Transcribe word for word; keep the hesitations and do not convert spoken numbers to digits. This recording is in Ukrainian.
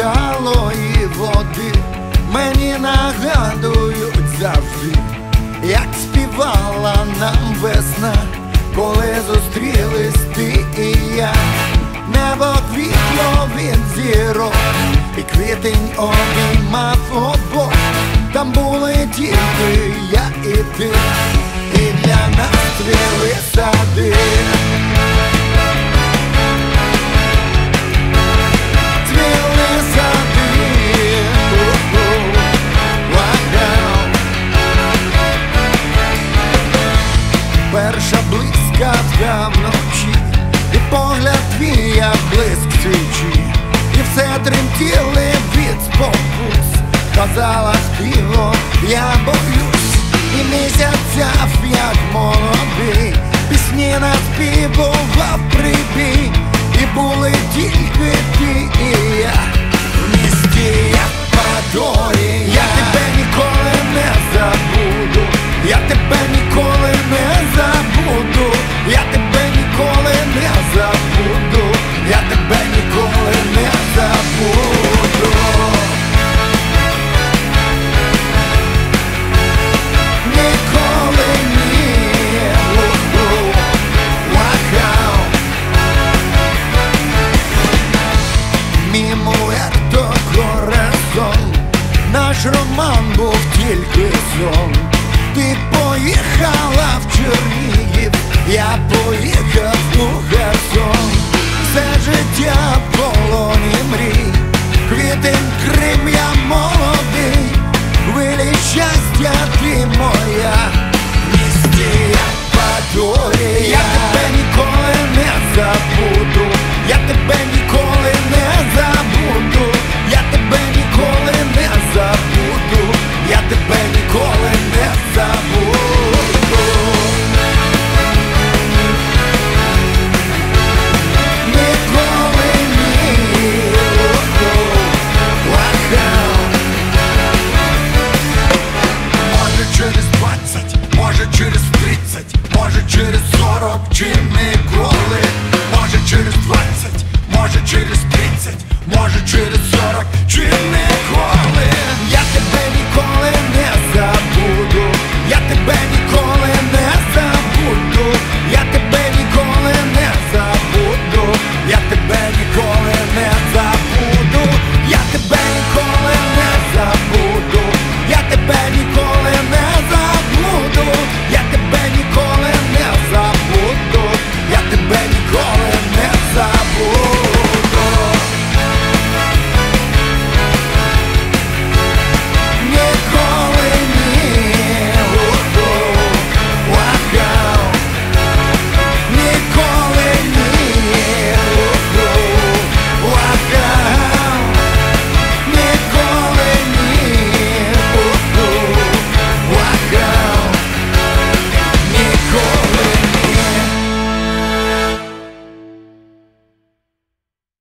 талої води мені нагадують завжди, як співала нам весна, коли зустрілись ти і я. Небо квітло від зірок, і квітень обіймав обох. Там були тільки я і ти, і для нас цвіли сади. Цвіли сади, перша блискавка вночі, і погляд твій, як блиск свічі, і все тремтіли від спокус. Казала співо, я боюсь, і місяцяв, як молодий, пісні наспівував прибій, і були тільки ти і я в місті Євпаторія. Я тебе ніколи не забуду, я тебе ніколи не забуду, я тебе ніколи не забуду, я тебе ніколи не забуду. Ніколи ні. Вау. Мій муерто коразон, наш роман був тільки сон. Ти поїхала в Чернігів, я поїхав у Херсон. Все життя в полоні мрій, квітень Крим, я молодий, хвилі щастя ти моя, в місті Євпаторія. Я тебе ніколи не забуду, я тебе ніколи не забуду,